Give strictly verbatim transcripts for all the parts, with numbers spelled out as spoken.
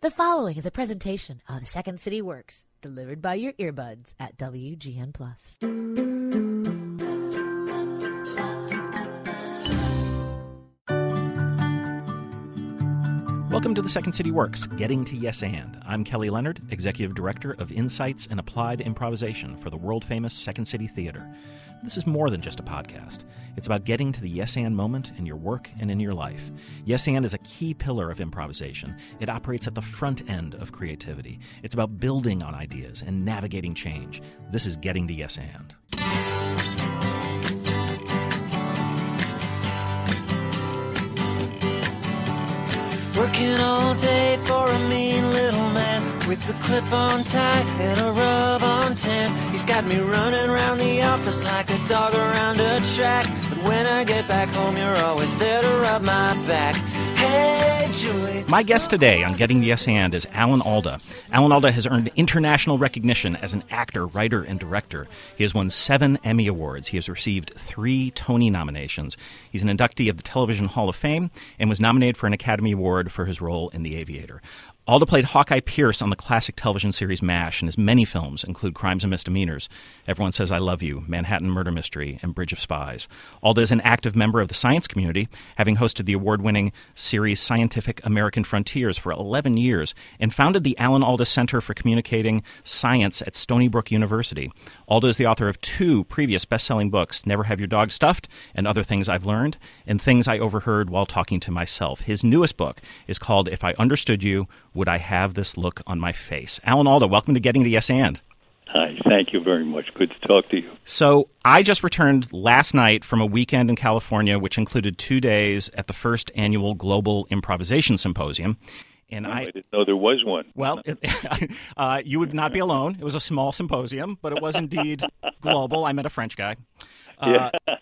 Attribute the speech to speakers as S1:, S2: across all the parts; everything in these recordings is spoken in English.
S1: The following is a presentation of Second City Works, delivered by your earbuds at W G N Plus.
S2: Welcome to the Second City Works, Getting to Yes And. I'm Kelly Leonard, Executive Director of Insights and Applied Improvisation for the world-famous Second City Theater. This is more than just a podcast. It's about getting to the yes and moment in your work and in your life. Yes and is a key pillar of improvisation. It operates at the front end of creativity. It's about building on ideas and navigating change. This is Getting to Yes And.
S3: Working all day for a mean little man with a clip-on tie and a rub-on tan. He's got me running around the office like a dog around a track. But when I get back home, you're always there to rub my back. Hey, Julie.
S2: My guest today on Getting to Yes And is Alan Alda. Alan Alda has earned international recognition as an actor, writer, and director. He has won seven Emmy Awards. He has received three Tony nominations. He's an inductee of the Television Hall of Fame and was nominated for an Academy Award for his role in The Aviator. Alda played Hawkeye Pierce on the classic television series MASH, and his many films include Crimes and Misdemeanors, Everyone Says I Love You, Manhattan Murder Mystery, and Bridge of Spies. Alda is an active member of the science community, having hosted the award-winning series Scientific American Frontiers for eleven years, and founded the Alan Alda Center for Communicating Science at Stony Brook University. Alda is the author of two previous best-selling books, Never Have Your Dog Stuffed and Other Things I've Learned, and Things I Overheard While Talking to Myself. His newest book is called If I Understood You, Would I Have This Look on My Face? Alan Alda, welcome to Getting to Yes And.
S4: Hi, thank you very much. Good to talk to you.
S2: So I just returned last night from a weekend in California, which included two days at the first annual Global Improvisation Symposium. And
S4: oh,
S2: I,
S4: I didn't know there was one.
S2: Well, it, uh, you would not be alone. It was a small symposium, but it was indeed global. I met a French guy. Uh,
S4: Yeah.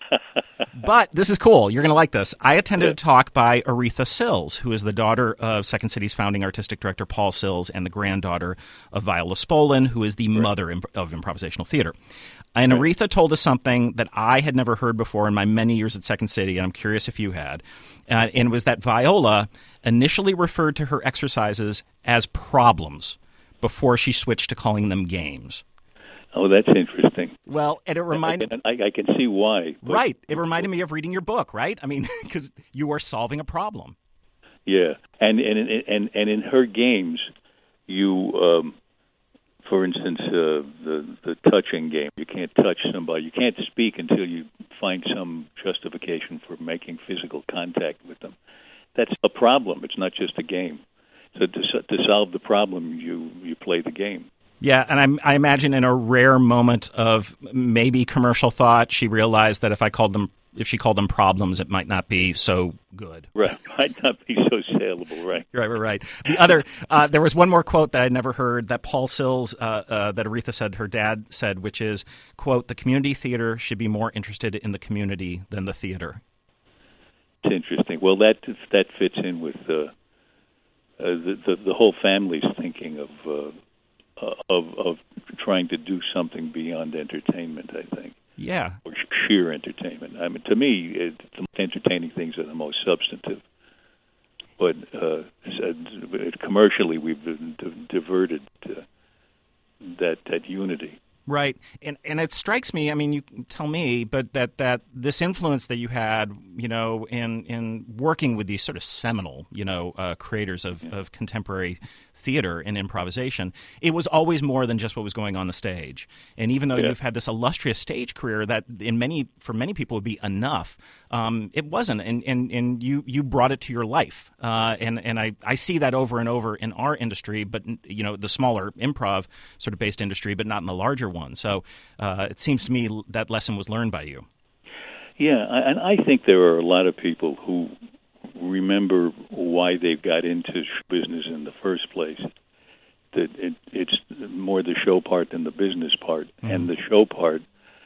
S2: But this is cool. You're going to like this. I attended
S4: yeah.
S2: a talk by Aretha Sills, who is the daughter of Second City's founding artistic director Paul Sills and the granddaughter of Viola Spolin, who is the right. mother imp- of improvisational theater. And right. Aretha told us something that I had never heard before in my many years at Second City, and I'm curious if you had. Uh, and it was that Viola initially referred to her exercises as problems before she switched to calling them games.
S4: Oh, that's interesting.
S2: Well, and it reminded...
S4: I, I, I can see why. But...
S2: Right. It reminded me of reading your book, right? I mean, because you are solving a problem.
S4: Yeah. And and and, and in her games, you, um, for instance, uh, the, the touching game, you can't touch somebody. You can't speak until you find some justification for making physical contact with them. That's a problem. It's not just a game. So to, to solve the problem, you, you play the game.
S2: Yeah, and I, I imagine in a rare moment of maybe commercial thought, she realized that if I called them, if she called them problems, it might not be so good.
S4: Right, might not be so saleable. Right,
S2: right, right, right. The other, uh, there was one more quote that I'd never heard that Paul Sills, uh, uh, that Aretha said, her dad said, which is, "quote The community theater should be more interested in the community than the theater."
S4: It's interesting. Well, that that fits in with uh, uh, the, the the whole family's thinking of. Uh, Of, of trying to do something beyond entertainment, I think.
S2: Yeah.
S4: Or sheer entertainment. I mean, to me, it, the most entertaining things are the most substantive. But uh, commercially, we've been diverted to that that unity.
S2: Right. And and it strikes me, I mean, you tell me, but that, that this influence that you had, you know, in, in working with these sort of seminal, you know, uh, creators of,
S4: yeah.
S2: of contemporary theater and improvisation, it was always more than just what was going on the stage. And even though
S4: yeah.
S2: you've had this illustrious stage career that in many for many people would be enough, um, it wasn't. And, and, and you, you brought it to your life. Uh, and and I, I see that over and over in our industry, but, you know, the smaller improv sort of based industry, but not in the larger one. So uh, it seems to me that lesson was learned by you.
S4: Yeah, and I think there are a lot of people who remember why they got into business in the first place. That it, it's more the show part than the business part, mm-hmm. and the show part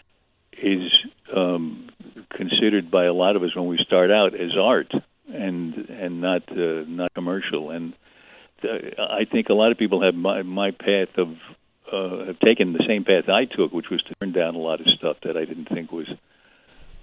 S4: is um, considered by a lot of us when we start out as art and and not uh, not commercial. And uh, I think a lot of people have my my path of. Uh, have taken the same path I took, which was to turn down a lot of stuff that I didn't think was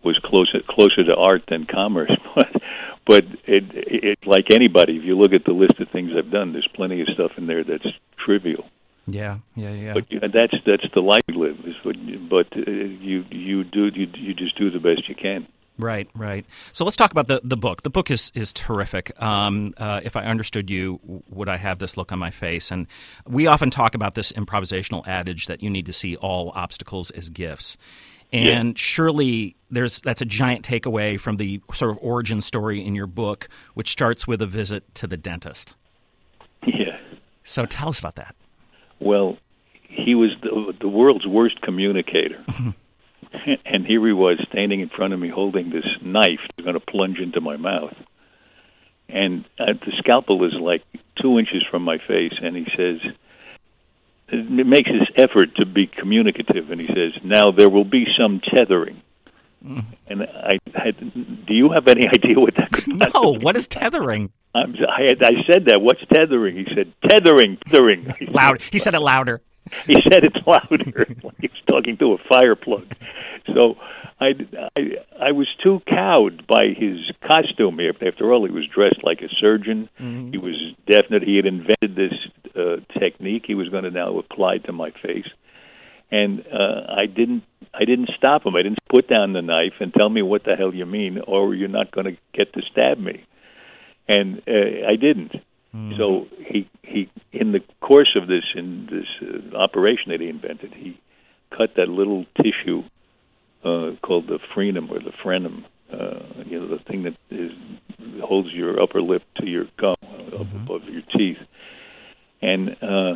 S4: was closer closer to art than commerce. But but it, it like anybody, if you look at the list of things I've done, there's plenty of stuff in there that's trivial.
S2: Yeah, yeah, yeah.
S4: But that's that's the life you live. Is what, but uh, you you do you you just do the best you can.
S2: Right, right. So let's talk about the, the book. The book is, is terrific. Um, uh, if I understood you, would I have this look on my face? And we often talk about this improvisational adage that you need to see all obstacles as gifts. And yeah. surely there's that's a giant takeaway from the sort of origin story in your book, which starts with a visit to the dentist.
S4: Yeah.
S2: So tell us about that.
S4: Well, he was the, the world's worst communicator. And here he was standing in front of me holding this knife that's going to plunge into my mouth. And uh, the scalpel is like two inches from my face, and he says, it makes this effort to be communicative, and he says, now there will be some tethering. Mm. And I had, do you have any idea what that could be?
S2: No, what is tethering?
S4: I'm, I, had, I said that, what's tethering? He said, tethering, tethering.
S2: Loud. He said it louder.
S4: He said it louder, like he was talking to a fire plug. So I, I, I was too cowed by his costume. After all, he was dressed like a surgeon. Mm-hmm. He was definite. He had invented this uh, technique he was going to now apply to my face. And uh, I didn't I didn't stop him. I didn't put down the knife and tell me what the hell you mean, or you're not going to get to stab me. And uh, I didn't. Mm. So he he in the course of this in this uh, operation that he invented, he cut that little tissue uh, called the frenum or the frenum, uh, you know, the thing that is holds your upper lip to your gum uh, up mm-hmm. above your teeth, and uh,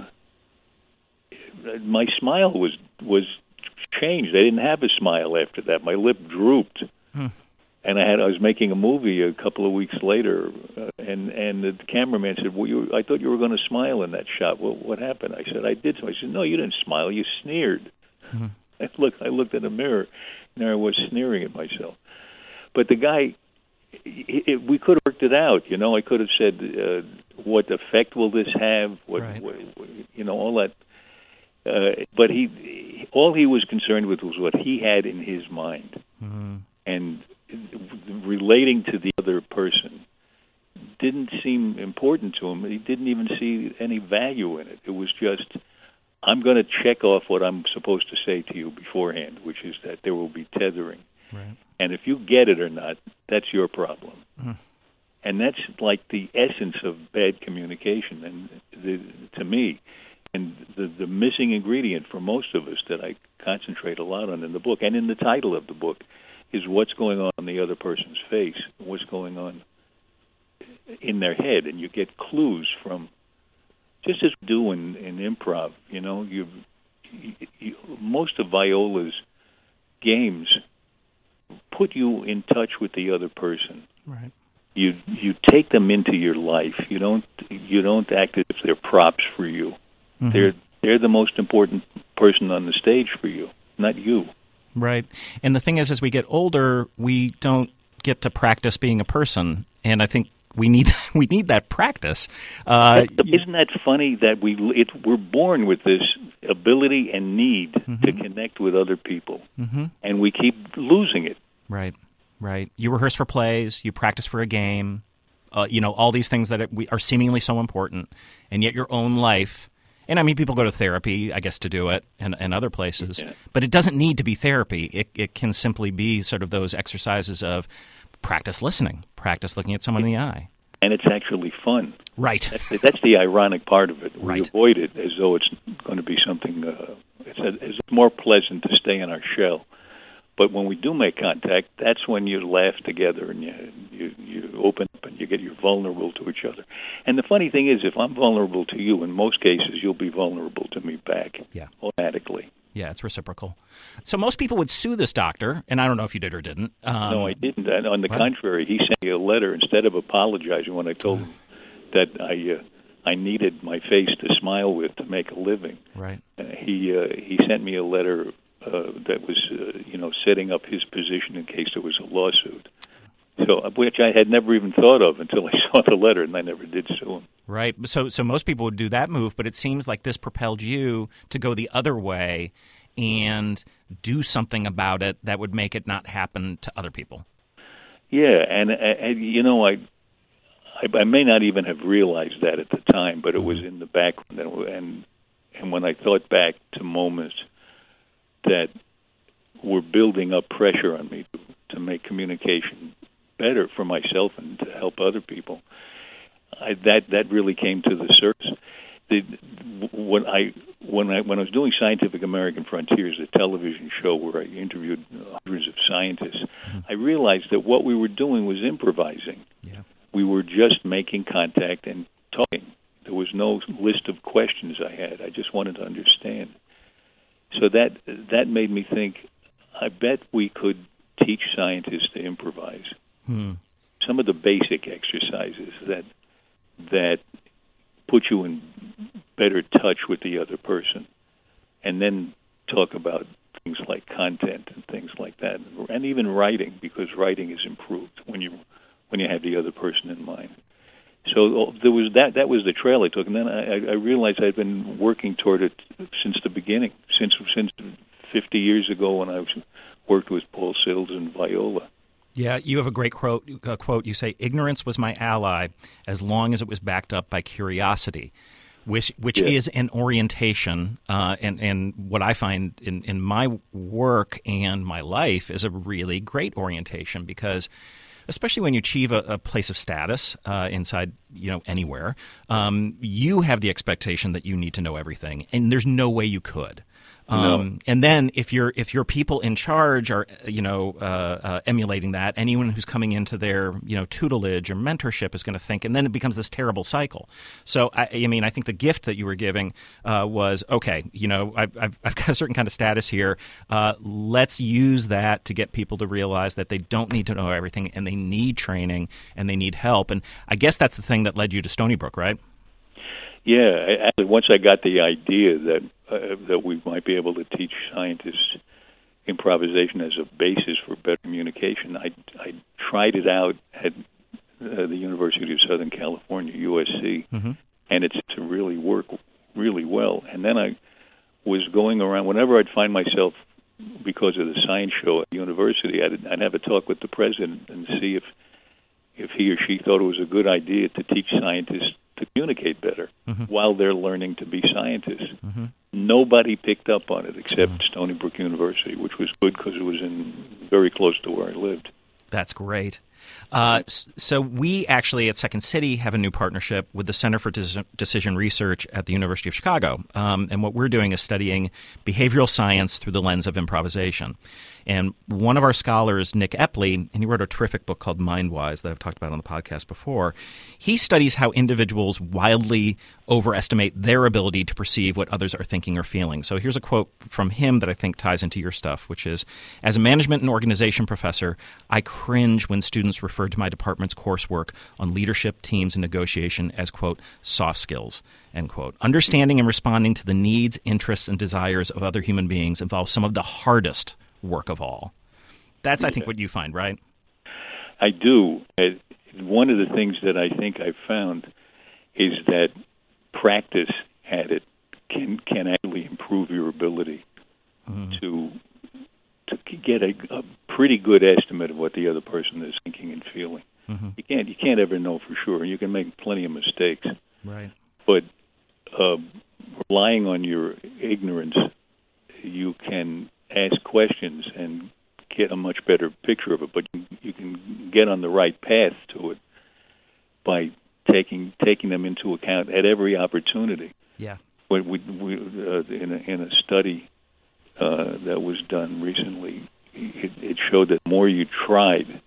S4: my smile was was changed. I didn't have a smile after that. My lip drooped. Mm. And I had I was making a movie a couple of weeks later, uh, and and the cameraman said, "Well, you, I thought you were going to smile in that shot. Well, what happened?" I said, "I did." So I said, "No, you didn't smile. You sneered." Mm-hmm. I looked. I looked in the mirror, and there I was sneering at myself. But the guy, it, it, we could have worked it out. You know, I could have said, uh, "What effect will this have?" What,
S2: right.
S4: what you know, all that. Uh, but he, all he was concerned with was what he had in his mind, mm-hmm. and relating to the other person didn't seem important to him. He didn't even see any value in it. It was just, I'm going to check off what I'm supposed to say to you beforehand, which is that there will be tethering.
S2: Right.
S4: And if you get it or not, that's your problem. Mm. And that's like the essence of bad communication, and the, to me, and the, the missing ingredient for most of us that I concentrate a lot on in the book, and in the title of the book, is what's going on in the other person's face, what's going on in their head, and you get clues from, just as we do in, in improv, you know, you, you most of Viola's games put you in touch with the other person.
S2: Right.
S4: You you take them into your life. You don't you don't act as if they're props for you. Mm-hmm. They're they're the most important person on the stage for you, not you.
S2: Right. And the thing is, as we get older, we don't get to practice being a person. And I think we need we need that practice. Uh,
S4: Isn't that funny that we it, we're born with this ability and need mm-hmm. to connect with other people, mm-hmm. and we keep losing it.
S2: Right. Right. You rehearse for plays. You practice for a game. Uh, you know, all these things that are seemingly so important, and yet your own life. And I mean, people go to therapy, I guess, to do it, and, and other places. Yeah. But it doesn't need to be therapy. It it can simply be sort of those exercises of practice listening, practice looking at someone in the eye.
S4: And it's actually fun.
S2: Right.
S4: That's the, that's the ironic part of it. We
S2: right.
S4: avoid it as though it's going to be something, uh, it's, a, it's more pleasant to stay in our shell. But when we do make contact, that's when you laugh together and you, you you open up and you get you're vulnerable to each other. And the funny thing is, if I'm vulnerable to you, in most cases, you'll be vulnerable to me back.
S2: Yeah.
S4: Automatically.
S2: Yeah, it's reciprocal. So most people would sue this doctor, and I don't know if you did or didn't. Um,
S4: no, I didn't. And on the
S2: what?
S4: contrary, he sent me a letter instead of apologizing when I told him that I uh, I needed my face to smile with to make a living.
S2: Right.
S4: Uh, he uh, he sent me a letter. Uh, that was, uh, you know, setting up his position in case there was a lawsuit. So, which I had never even thought of until I saw the letter, and I never did sue him.
S2: Right. So, so most people would do that move, but it seems like this propelled you to go the other way and do something about it that would make it not happen to other people.
S4: Yeah, and, and you know, I, I I may not even have realized that at the time, but it was in the background, and and, and when I thought back to moments that were building up pressure on me to, to make communication better for myself and to help other people, I, that that really came to the surface. The, when I when I when I was doing Scientific American Frontiers, a television show where I interviewed hundreds of scientists, mm-hmm. I realized that what we were doing was improvising.
S2: Yeah.
S4: We were just making contact and talking. There was no list of questions I had. I just wanted to understand. So that that made me think, I bet we could teach scientists to improvise.
S2: Hmm.
S4: Some of the basic exercises that that put you in better touch with the other person, and then talk about things like content and things like that, and even writing, because writing is improved when you when you have the other person in mind. So there was that. That was the trail I took, and then I, I realized I'd been working toward it since the beginning, since since fifty years ago when I was, worked with Paul Sills and Viola.
S2: Yeah, you have a great quote. Uh, quote. You say, "Ignorance was my ally as long as it was backed up by curiosity," which which yeah. is an orientation, uh, and and what I find in in my work and my life is a really great orientation, because especially when you achieve a, a place of status uh, inside, you know, anywhere, um, you have the expectation that you need to know everything, and there's no way you could. Um, no. And then if your if your people in charge are, you know, uh, uh, emulating that, anyone who's coming into their, you know, tutelage or mentorship is going to think, and then it becomes this terrible cycle. So, I, I mean, I think the gift that you were giving uh, was, okay, you know, I've, I've, I've got a certain kind of status here. Uh, let's use that to get people to realize that they don't need to know everything, and they need training, and they need help. And I guess that's the thing that led you to Stony Brook, right?
S4: Yeah, actually, once I got the idea that uh, that we might be able to teach scientists improvisation as a basis for better communication, I, I tried it out at uh, the University of Southern California, U S C, mm-hmm. and it's to really work really well. And then I was going around, whenever I'd find myself, because of the science show at the university, I'd, I'd have a talk with the president and see if if he or she thought it was a good idea to teach scientists to communicate better mm-hmm. while they're learning to be scientists. Mm-hmm. Nobody picked up on it except mm-hmm. Stony Brook University, which was good because it was in very close to where I lived.
S2: That's great. Uh, so we actually at Second City have a new partnership with the Center for Dec- Decision Research at the University of Chicago. Um, and what we're doing is studying behavioral science through the lens of improvisation. And one of our scholars, Nick Epley, and he wrote a terrific book called Mindwise that I've talked about on the podcast before, he studies how individuals wildly overestimate their ability to perceive what others are thinking or feeling. So here's a quote from him that I think ties into your stuff, which is, "As a management and organization professor, I cringe when students refer to my department's coursework on leadership, teams, and negotiation as, quote, soft skills, end quote. Understanding and responding to the needs, interests, and desires of other human beings involves some of the hardest work of all." That's, I think, what you find, right?
S4: I do. One of the things that I think I've found is that practice at it can can actually improve your ability mm-hmm. to to get a, a pretty good estimate of what the other person is thinking and feeling. Mm-hmm. You can't you can't ever know for sure. You can make plenty of mistakes.
S2: Right.
S4: But uh, relying on your ignorance, you can ask questions and get a much better picture of it. But you, you can get on the right path to it by taking taking them into account at every opportunity.
S2: Yeah.
S4: When we, we uh, in a, in a study uh, that was done recently, it, it showed that the more you tried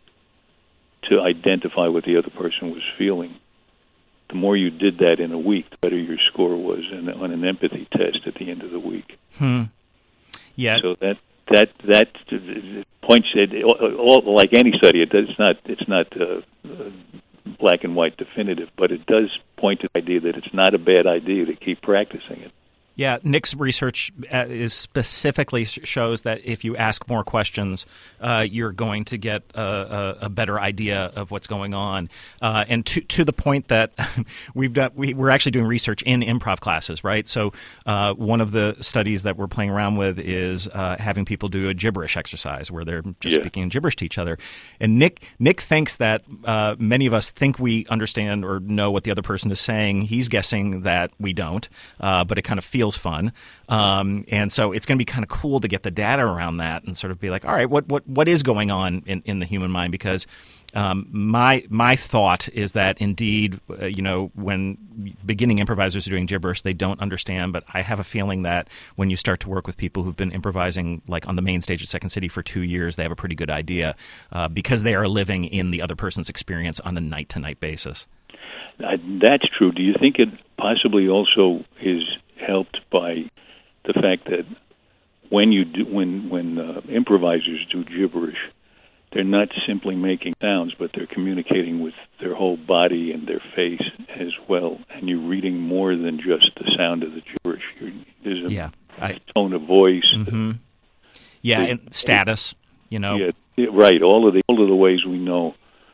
S4: to identify what the other person was feeling, the more you did that in a week, the better your score was in, on an empathy test at the end of the week.
S2: Hmm. Yeah.
S4: So that that that points at all, like any study. It does, it's not it's not uh, black and white definitive, but it does point to the idea that it's not a bad idea to keep practicing it.
S2: Yeah, Nick's research uh, is specifically sh- shows that if you ask more questions, uh, you're going to get a, a, a better idea of what's going on. Uh, and to to the point that we've done, we, we're actually doing research in improv classes, right? So uh, one of the studies that we're playing around with is uh, having people do a gibberish exercise where they're just
S4: Yeah.
S2: speaking in gibberish to each other. And Nick Nick thinks that uh, many of us think we understand or know what the other person is saying. He's guessing that we don't, uh, but it kind of feels fun. Um, and so it's going to be kind of cool to get the data around that and sort of be like, all right, what what what is going on in, in the human mind? Because um, my my thought is that indeed, uh, you know, when beginning improvisers are doing gibberish, they don't understand. But I have a feeling that when you start to work with people who've been improvising, like on the main stage at Second City for two years, they have a pretty good idea uh, because they are living in the other person's experience on a night-to-night basis.
S4: Uh, that's true. Do you think it possibly also is helped by the fact that when you do, when when uh, improvisers do gibberish, they're not simply making sounds, but they're communicating with their whole body and their face as well, and you're reading more than just the sound of the gibberish. You're, there's a
S2: Yeah, I,
S4: tone of voice.
S2: mm-hmm. Yeah,
S4: the,
S2: and status, you know.
S4: Yeah, yeah, right. All of the all of the ways we know,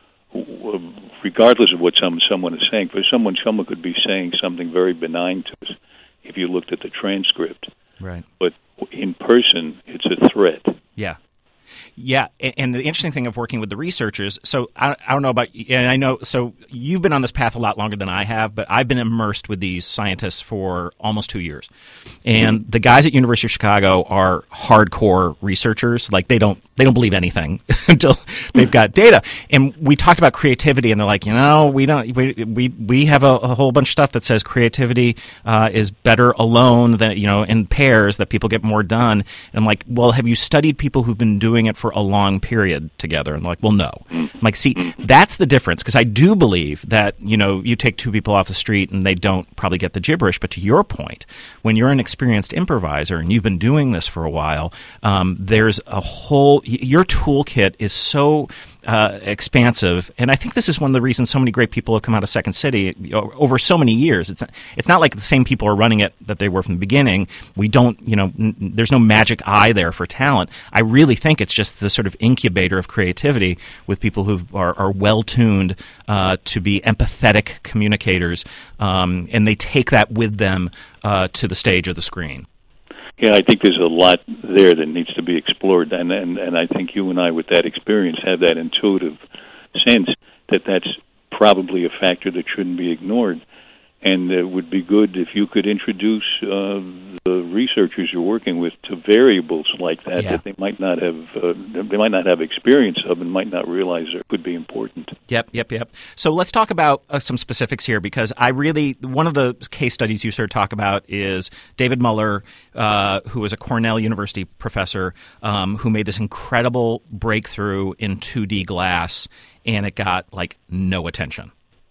S4: regardless of what some someone is saying. For someone, someone could be saying something very benign to us if you looked at the transcript.
S2: Right.
S4: But in person, it's a threat.
S2: Yeah. Yeah, and the interesting thing of working with the researchers, so I, I don't know about, and I know, so you've been on this path a lot longer than I have, but I've been immersed with these scientists for almost two years. And the guys at University of Chicago are hardcore researchers. Like they don't, they don't believe anything until they've got data. And we talked about creativity, and they're like, you know, we don't, we we, we have a, a whole bunch of stuff that says creativity uh, is better alone than, you know, in pairs, that people get more done. And I'm like, well, have you studied people who've been doing it for a long period together? And like, well, no. I'm like, see, that's the difference, because I do believe that, you know, you take two people off the street and they don't probably get the gibberish. But to your point, when you're an experienced improviser and you've been doing this for a while, um, there's a whole, your toolkit is so uh, expansive. And I think this is one of the reasons so many great people have come out of Second City over so many years. It's it's not like the same people are running it that they were from the beginning. We don't, you know, n- there's no magic eye there for talent. I really think it's just the sort of incubator of creativity with people who are, are well-tuned uh, to be empathetic communicators, um, and they take that with them uh, to the stage or the screen.
S4: Yeah, I think there's a lot there that needs to be explored, and, and and I think you and I, with that experience, have that intuitive sense that that's probably a factor that shouldn't be ignored. And it would be good if you could introduce uh, the researchers you're working with to variables like that
S2: Yeah.
S4: that they might not have uh, they might not have experience of and might not realize are, could be important.
S2: Yep, yep, yep. So let's talk about uh, some specifics here, because I really, one of the case studies you sort of talk about is David Muller, uh, who was a Cornell University professor, um, who made this incredible breakthrough in two D glass, and it got like no attention.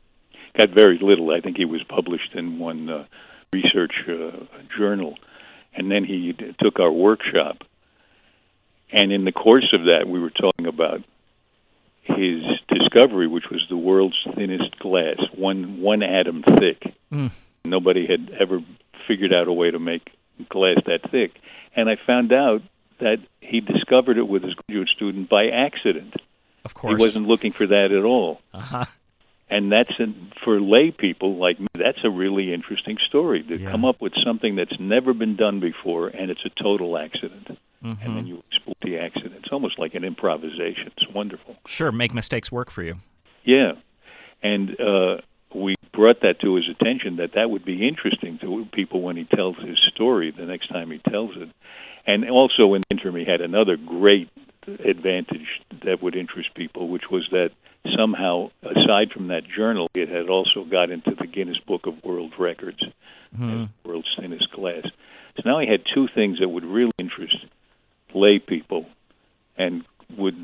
S4: Got very little. I think he was published in one uh, research uh, journal, and then he d- took our workshop. And in the course of that, we were talking about his discovery, which was the world's thinnest glass, one one atom thick.
S2: Mm.
S4: Nobody had ever figured out a way to make glass that thick. And I found out that he discovered it with his graduate student by accident.
S2: Of course.
S4: He wasn't looking for that at all.
S2: Uh-huh.
S4: And that's, a, for lay people like me, that's a really interesting story, to
S2: Yeah.
S4: come up with something that's never been done before, and it's a total accident.
S2: Mm-hmm.
S4: And then you exploit the accident. It's almost like an improvisation. It's wonderful.
S2: Sure, make mistakes work for you.
S4: Yeah. And uh, we brought that to his attention, that that would be interesting to people when he tells his story the next time he tells it. And also in the interim, he had another great advantage that would interest people, which was that somehow, aside from that journal, it had also got into the Guinness Book of World Records
S2: Mm-hmm.
S4: as the world's thinnest glass. So now he had two things that would really interest lay people and would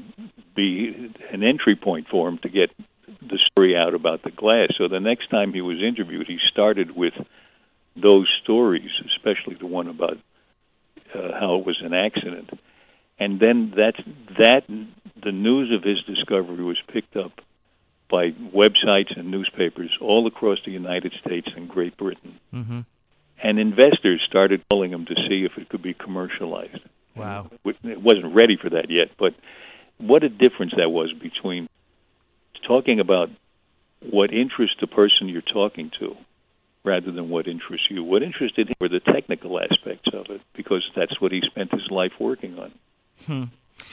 S4: be an entry point for him to get the story out about the glass. So the next time he was interviewed, he started with those stories, especially the one about uh, how it was an accident. And then that, that the news of his discovery was picked up by websites and newspapers all across the United States and Great Britain.
S2: Mm-hmm.
S4: And and investors started calling them to see if it could be commercialized.
S2: Wow.
S4: It wasn't ready for that yet, but what a difference that was between talking about what interests the person you're talking to rather than what interests you. What interested him were the technical aspects of it, because that's what he spent his life working on.
S2: Hmm.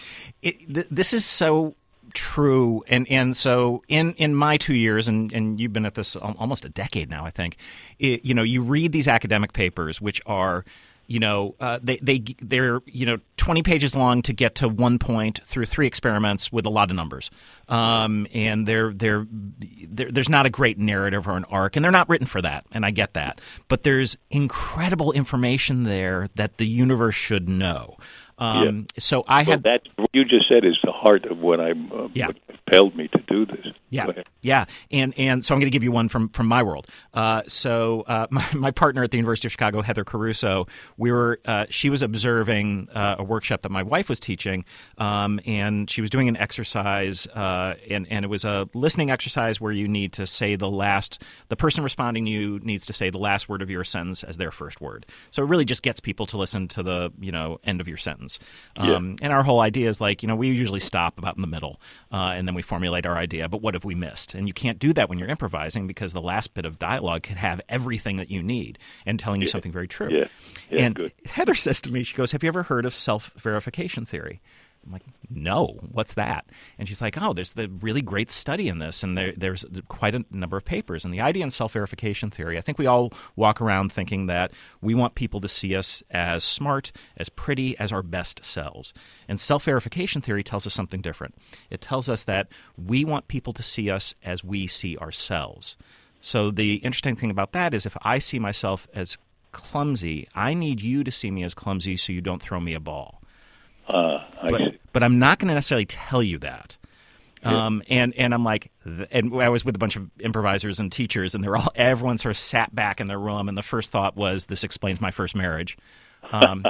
S2: It, th- this is so true, and and so in, in my two years, and, and you've been at this almost a decade now, I think. It, you know, you read these academic papers, which are, you know, uh, they they they're you know twenty pages long to get to one point through three experiments with a lot of numbers, um, and they're, they're they're there's not a great narrative or an arc, and they're not written for that, and I get that. But there's incredible information there that the universe should know. Um,
S4: yeah.
S2: So I
S4: well,
S2: had
S4: that what you just said is the heart of what I uh,
S2: yeah.
S4: what compelled me to do this.
S2: Yeah, yeah, and and so I'm going to give you one from, from my world. Uh, so uh, my my partner at the University of Chicago, Heather Caruso, we were uh, she was observing uh, a workshop that my wife was teaching, um, and she was doing an exercise, uh, and and it was a listening exercise where you need to say the last. The person responding to you needs to say the last word of your sentence as their first word. So it really just gets people to listen to the you know end of your sentence. Um, yeah. And our whole idea is like you know we usually stop about in the middle, uh, and then we formulate our idea. But what have we missed? And you can't do that when you're improvising, because the last bit of dialogue could have everything that you need and telling you
S4: yeah.
S2: something very true.
S4: Yeah. Yeah,
S2: and
S4: good.
S2: Heather says to me, she goes, "Have you ever heard of self-verification theory?" I'm like, "No, what's that?" And she's like, "Oh, there's the really great study in this, and there, there's quite a number of papers." And the idea in self-verification theory, I think we all walk around thinking that we want people to see us as smart, as pretty, as our best selves. And self-verification theory tells us something different. It tells us that we want people to see us as we see ourselves. So the interesting thing about that is if I see myself as clumsy, I need you to see me as clumsy so you don't throw me a ball.
S4: Uh, I
S2: but,
S4: see.
S2: but I'm not going to necessarily tell you that.
S4: Yeah.
S2: Um, and, and I'm like, and I was with a bunch of improvisers and teachers, and they're all, everyone sort of sat back in their room, and the first thought was, this explains my first marriage. Um,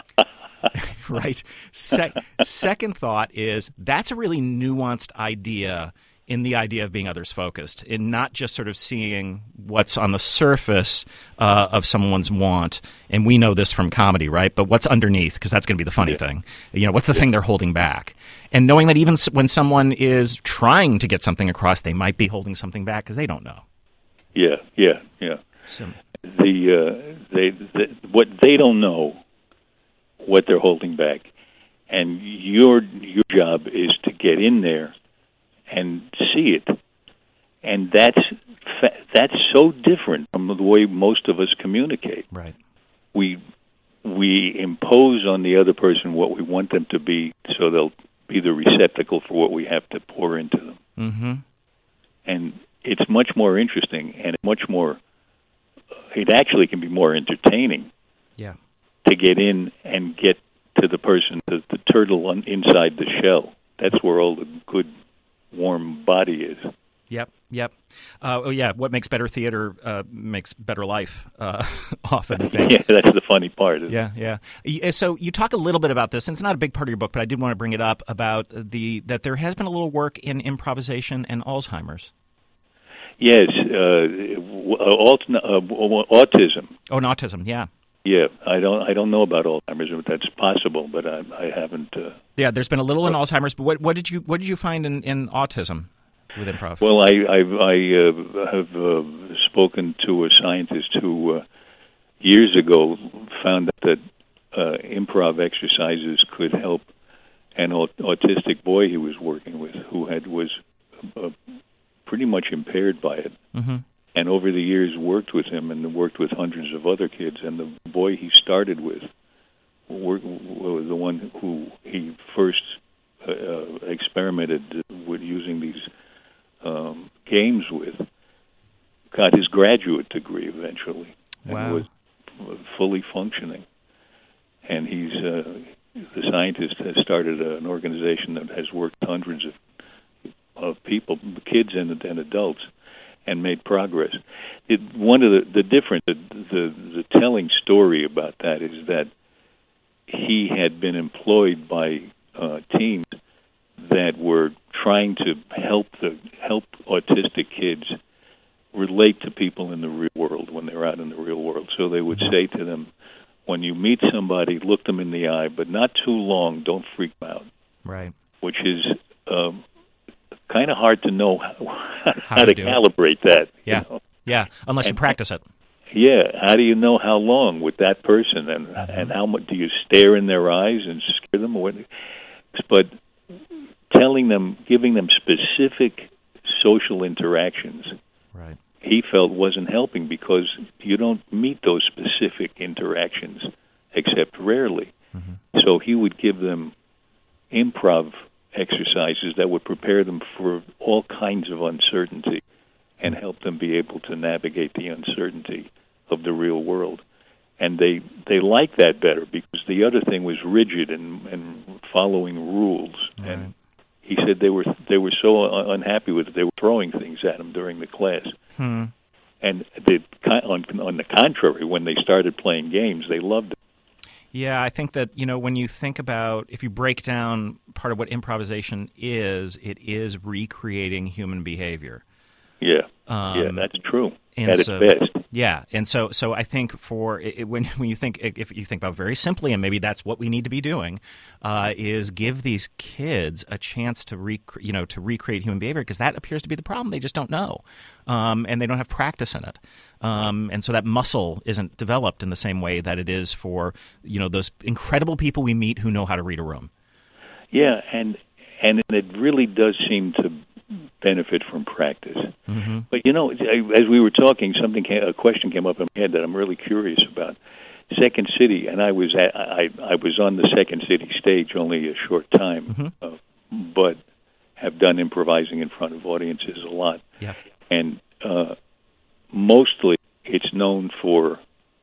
S2: right. Se- second thought is, that's a really nuanced idea in the idea of being others-focused, in not just sort of seeing what's on the surface uh, of someone's want. And we know this from comedy, right? But what's underneath, because that's going to be the funny
S4: yeah.
S2: thing. You know, what's the yeah. thing they're holding back? And knowing that even when someone is trying to get something across, they might be holding something back because they don't know.
S4: Yeah, yeah, yeah.
S2: So,
S4: the, uh, they, the what they don't know, what they're holding back. And your your job is to get in there and see it, and that's fa- that's so different from the way most of us communicate.
S2: Right.
S4: We we impose on the other person what we want them to be, so they'll be the receptacle for what we have to pour into them.
S2: Mm-hmm.
S4: And it's much more interesting, and much more. It actually can be more entertaining.
S2: Yeah.
S4: To get in and get to the person, the, the turtle on, inside the shell. That's where all the good, warm body is.
S2: Yep, yep. Uh, oh, yeah, what makes better theater uh, makes better life, uh, often, I think.
S4: Yeah, that's the funny part. Isn't
S2: yeah,
S4: it?
S2: yeah. So you talk a little bit about this, and it's not a big part of your book, but I did want to bring it up, about the that there has been a little work in improvisation and Alzheimer's.
S4: Yes, uh, alt- uh, autism.
S2: Oh, and autism, yeah.
S4: Yeah, I don't. I don't know about Alzheimer's, but that's possible. But I, I haven't. Uh,
S2: yeah, there's been a little in Alzheimer's, but what, what did you what did you find in, in autism with improv?
S4: Well, I I, I uh, have uh, spoken to a scientist who uh, years ago found that uh, improv exercises could help an aut- autistic boy he was working with, who had was uh, pretty much impaired by it.
S2: Mm-hmm.
S4: And over the years worked with him and worked with hundreds of other kids. And the boy he started with were, was the one who he first uh, experimented with using these um, games with, got his graduate degree eventually.
S2: Wow.
S4: And was fully functioning. And he's uh, the scientist has started an organization that has worked hundreds of of people, kids and, and adults, and made progress. It, one of the the different, the, the the telling story about that is that he had been employed by uh, teams that were trying to help the help autistic kids relate to people in the real world when they're out in the real world. So they would say to them, when you meet somebody, look them in the eye, but not too long. Don't freak them out.
S2: Right.
S4: Which is um, kind of hard to know how, how,
S2: how
S4: to
S2: to
S4: calibrate that.
S2: Yeah.
S4: You know?
S2: Yeah. Unless
S4: and,
S2: you practice it.
S4: Yeah. How do you know how long with that person, and
S2: mm-hmm.
S4: and how much do you stare in their eyes and scare them? Or, but telling them, giving them specific social interactions.
S2: Right.
S4: He felt wasn't helping because you don't meet those specific interactions except rarely. Mm-hmm. So he would give them improv exercises that would prepare them for all kinds of uncertainty and help them be able to navigate the uncertainty of the real world. And they they liked that better because the other thing was rigid and, and following rules. Right. And he said they were they were so unhappy with it, they were throwing things at him during the class.
S2: Hmm.
S4: And the, on, on the contrary, when they started playing games, they loved it.
S2: Yeah, I think that, you know, when you think about, if you break down part of what improvisation is, it is recreating human behavior.
S4: Yeah,
S2: um,
S4: yeah, that's true.
S2: And
S4: At
S2: so,
S4: its best.
S2: Yeah, and so so I think for it, when when you think if you think about very simply, and maybe that's what we need to be doing, uh, is give these kids a chance to rec- you know to recreate human behavior, because that appears to be the problem. They just don't know, um, and they don't have practice in it, um, and so that muscle isn't developed in the same way that it is for you know those incredible people we meet who know how to read a room.
S4: Yeah, and and it really does seem to benefit from practice. Mm-hmm. But, you know, as we were talking, something came, a question came up in my head that I'm really curious about. Second City, and I was at, I, I was on the Second City stage only a short time, mm-hmm. uh, but have done improvising in front of audiences a lot.
S2: Yeah.
S4: And uh, mostly it's known for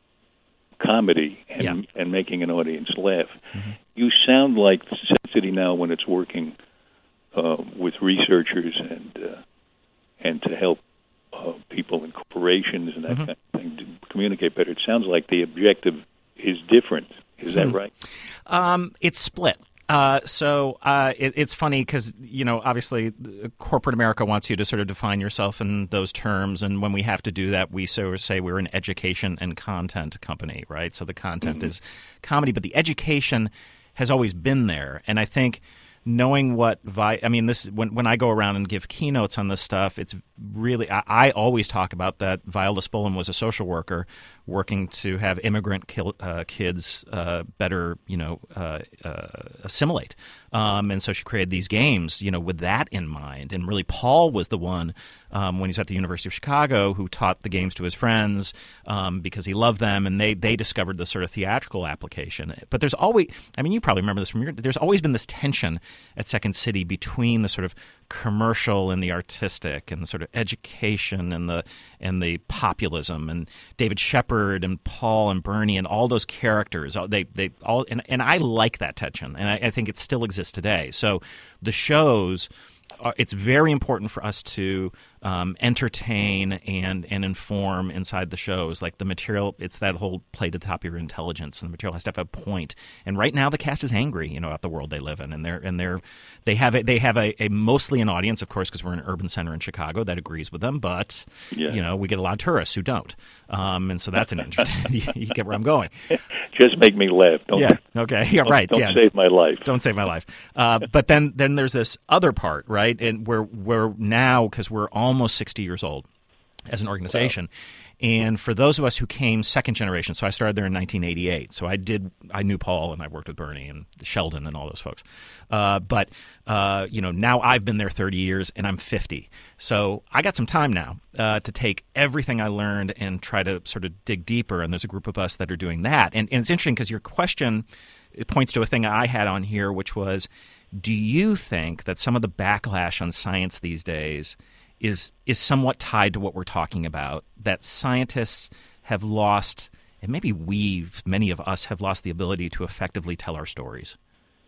S4: comedy and,
S2: yeah.
S4: and making an audience laugh.
S2: Mm-hmm.
S4: You sound like Second City now when it's working Uh, with researchers and uh, and to help uh, people in corporations and that mm-hmm. kind of thing to communicate better. It sounds like the objective is different. Is that
S2: hmm.
S4: right?
S2: Um, it's split. Uh, so uh, it, it's funny because, you know, obviously corporate America wants you to sort of define yourself in those terms. And when we have to do that, we sort of say we're an education and content company, right? So the content mm-hmm. is comedy, but the education has always been there. And I think knowing what Vi- I mean, this when when I go around and give keynotes on this stuff, it's really I, I always talk about that. Viola Spolin was a social worker working to have immigrant kil- uh, kids uh, better, you know, uh, uh, assimilate, um, and so she created these games, you know, with that in mind. And really, Paul was the one um, when he was at the University of Chicago who taught the games to his friends um, because he loved them, and they they discovered the sort of theatrical application. But there's always, I mean, you probably remember this from your. There's always been this tension at Second City between the sort of commercial and the artistic, and the sort of education and the and the populism, and David Shepard and Paul and Bernie and all those characters. They they all and, and I like that tension, and I, I think it still exists today. So the shows, are, it's very important for us to um, entertain and and inform inside the shows. Like the material, it's that whole play to the top of your intelligence, and the material has to have a point. And right now, the cast is angry, you know, at the world they live in, and they're and they're they have a, they have a, a mostly an audience, of course, because we're an urban center in Chicago that agrees with them. But yeah. you know, we get a lot of tourists who don't, um, and so that's an interesting. you get where I'm going.
S4: Just make me laugh. Don't
S2: yeah. Okay. Yeah.
S4: Don't,
S2: right.
S4: Don't
S2: yeah.
S4: save my life.
S2: Don't save my life. Uh, but then, then there's this other part, right? And we're we're now, because we're almost sixty years old as an organization, wow. and for those of us who came second generation, so I started there in nineteen eighty-eight. So I did, I knew Paul, and I worked with Bernie and Sheldon and all those folks. Uh, but uh, you know, now I've been there thirty years, and I'm fifty. So I got some time now uh, to take everything I learned and try to sort of dig deeper. And there's a group of us that are doing that. And, and it's interesting because your question, it points to a thing I had on here, which was, do you think that some of the backlash on science these days is is somewhat tied to what we're talking about, that scientists have lost, and maybe we, many of us, have lost the ability to effectively tell our stories?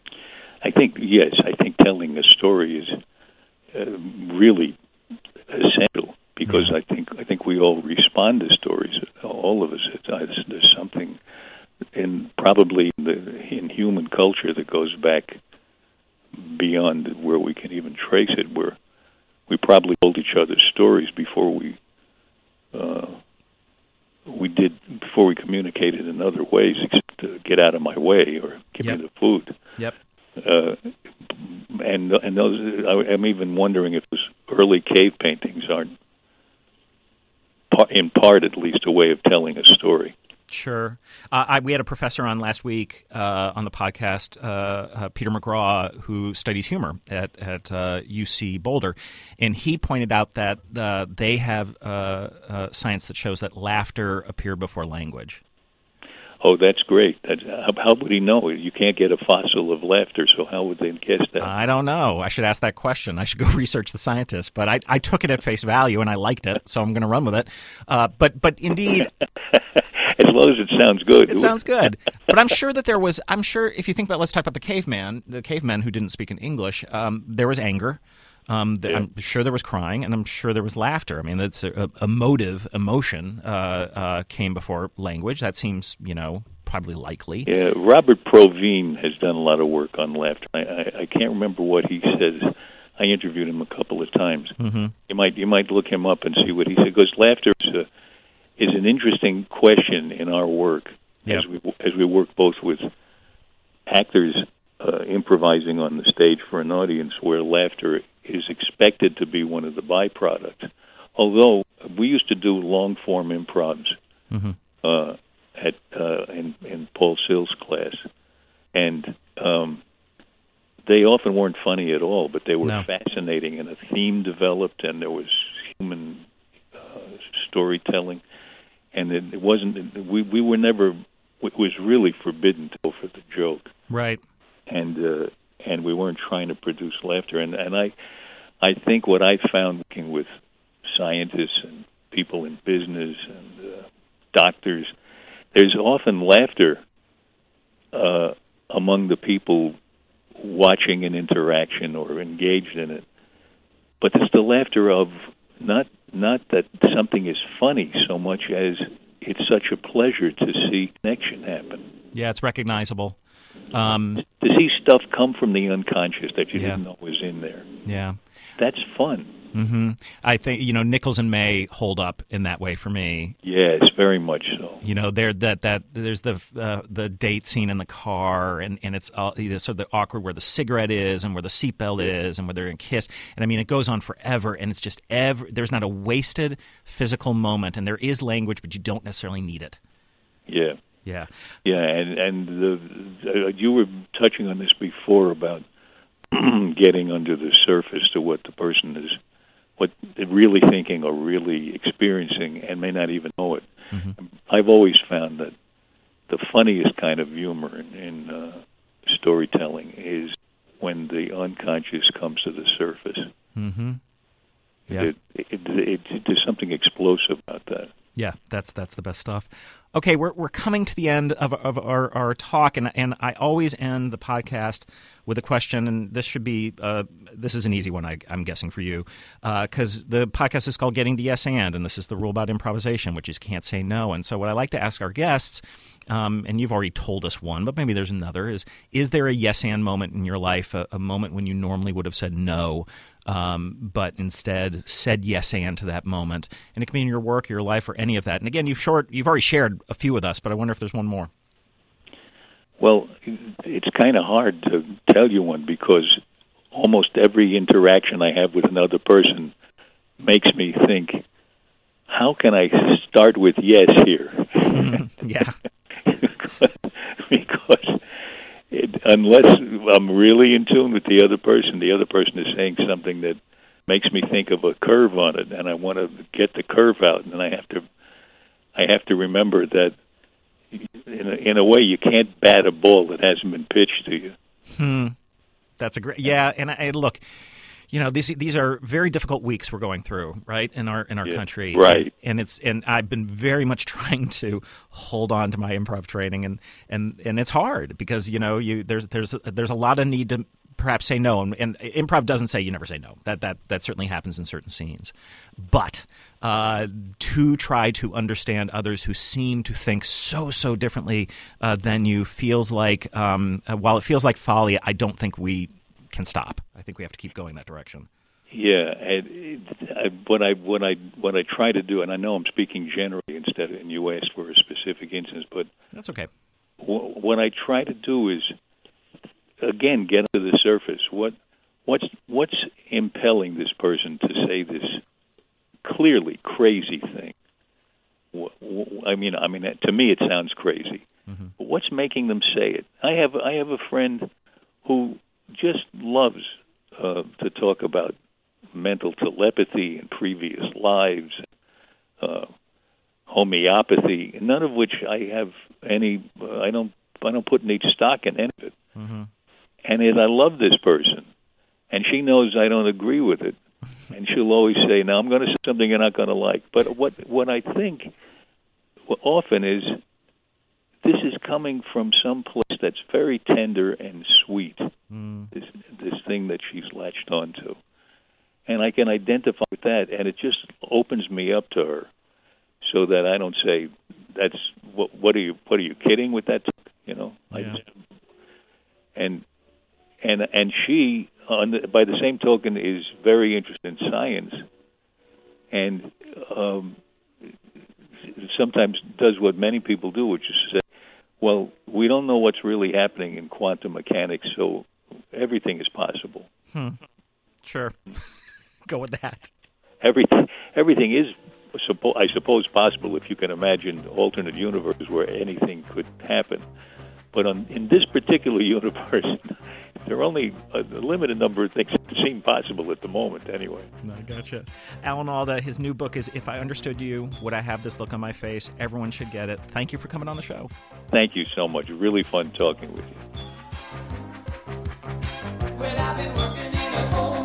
S4: I think, yes, I think telling a story is uh, really essential, because yeah. I think I think we all respond to stories, all of us. It's, there's something in probably in, the, in human culture that goes back beyond where we can even trace it, where we probably told each other stories before we uh, we did before we communicated in other ways, except to get out of my way or give
S2: Yep.
S4: me the food.
S2: Yep.
S4: Uh, and and those, I'm even wondering if those early cave paintings aren't, par- in part at least, a way of telling a story.
S2: Sure. Uh, I, we had a professor on last week uh, on the podcast, uh, uh, Peter McGraw, who studies humor at, at uh, U C Boulder. And he pointed out that uh, they have uh, uh, science that shows that laughter appeared before language.
S4: Oh, that's great. That's, how, how would he know? You can't get a fossil of laughter, so how would they guess that?
S2: I don't know. I should ask that question. I should go research the scientists. But I, I took it at face value, and I liked it, so I'm going to run with it. Uh, but but indeed...
S4: As long as it sounds good.
S2: It sounds good. But I'm sure that there was, I'm sure if you think about, let's talk about the caveman, the cavemen who didn't speak in English, um, there was anger. Um, the,
S4: Yeah.
S2: I'm sure there was crying, and I'm sure there was laughter. I mean, that's a, a motive, emotion uh, uh, came before language. That seems, you know, probably likely.
S4: Yeah, Robert Provine has done a lot of work on laughter. I, I, I can't remember what he says. I interviewed him a couple of times.
S2: Mm-hmm.
S4: You might you might look him up and see what he said. Because laughter is, a, is an interesting question in our work
S2: Yeah.
S4: as we as we work both with actors uh, improvising on the stage for an audience, where laughter is expected to be one of the byproducts. Although we used to do long form improvs
S2: Mm-hmm.
S4: uh, at uh, in, in Paul Sill's class, and um, they often weren't funny at all, but they were
S2: No.
S4: fascinating, and a theme developed, and there was human uh, storytelling, and it, it wasn't. We we were never. It was really forbidden to go for the joke,
S2: Right.
S4: and uh, and we weren't trying to produce laughter. And and I I think what I found working with scientists and people in business and uh, doctors, there's often laughter uh, among the people watching an interaction or engaged in it, but it's the laughter of not not that something is funny so much as it's such a pleasure to see connection happen.
S2: Yeah, it's recognizable. Um,
S4: To see stuff come from the unconscious that you
S2: Yeah.
S4: didn't know was in there.
S2: yeah.
S4: That's fun.
S2: Mm-hmm. I think, you know, Nichols and May hold up in that way for me.
S4: Yes, very much so.
S2: You know, there that that there's the uh, the date scene in the car, and and it's all, you know, sort of the awkward where the cigarette is and where the seatbelt is and where they're going to kiss, and I mean it goes on forever, and it's just ever there's not a wasted physical moment, and there is language, but you don't necessarily need it.
S4: Yeah.
S2: Yeah,
S4: Yeah, and and the, the you were touching on this before about getting under the surface to what the person is, what they're really thinking or really experiencing, and may not even know it.
S2: Mm-hmm.
S4: I've always found that the funniest kind of humor in, in uh, storytelling is when the unconscious comes to the surface.
S2: mm-hmm. Yeah.
S4: It, it, it, it, there's something explosive about that.
S2: Yeah, that's that's the best stuff. Okay, we're we're coming to the end of of our, our talk, and and I always end the podcast with a question, and this should be uh, this is an easy one, I, I'm guessing for you, because uh, the podcast is called Getting to Yes and, and this is the rule about improvisation, which is can't say no. And so what I like to ask our guests, um, and you've already told us one, but maybe there's another, is is there a yes and moment in your life, a, a moment when you normally would have said no, Um, but instead said yes and to that moment, and it can be in your work, your life, or any of that. And again, you've short, you've already shared a few with us, but I wonder if there's one more.
S4: Well, it's kind of hard to tell you one because almost every interaction I have with another person makes me think, how can I start with yes here?
S2: Yeah.
S4: Because it, unless I'm really in tune with the other person, the other person is saying something that makes me think of a curve on it, and I want to get the curve out, and I have to, I have to remember that in a, in a way you can't bat a ball that hasn't been pitched to you.
S2: Hmm. That's a great, yeah. And I, look, you know, these these are very difficult weeks we're going through, right, in our in our
S4: Yeah,
S2: country,
S4: right?
S2: And, and it's and I've been very much trying to hold on to my improv training, and and and it's hard because you know you there's there's there's a lot of need to perhaps say no, and, and improv doesn't say you never say no. That that that certainly happens in certain scenes, but uh, to try to understand others who seem to think so so differently uh, than you feels like um, uh, while it feels like folly, I don't think we can stop. I think we have to keep going that direction.
S4: Yeah, and it, I, what I what I what I try to do, and I know I'm speaking generally instead of, and you asked for a specific instance, but
S2: that's okay.
S4: W- what I try to do is, again, get to the surface. What what's what's impelling this person to say this clearly crazy thing? W- w- I mean, I mean, to me, it sounds crazy. Mm-hmm. But what's making them say it? I have I have a friend who just loves uh, to talk about mental telepathy and previous lives, uh, homeopathy, none of which I have any. Uh, I don't. I don't put any stock in any of it. Mm-hmm. And yet I love this person, and she knows I don't agree with it, and she'll always say, "Now I'm going to say something you're not going to like." But what what I think often is this is coming from some place that's very tender and sweet. Mm. This this thing that she's latched onto. And I can identify with that, and it just opens me up to her, so that I don't say, "That's what? What are you? What are you kidding with that?" You know. Yeah. I just, and and and she, on the, by the same token, is very interested in science, and um, sometimes does what many people do, which is say, "Well, we don't know what's really happening in quantum mechanics, so everything is possible."
S2: Hmm. Sure. Go with that.
S4: Everything, everything is, I suppose, possible if you can imagine alternate universes where anything could happen. But on, in this particular universe, there are only a limited number of things that seem possible at the moment, anyway.
S2: I gotcha. Alan Alda, his new book is If I Understood You, Would I Have This Look on My Face? Everyone should get it. Thank you for coming on the show.
S4: Thank you so much. Really fun talking with you. Well, I've been working in a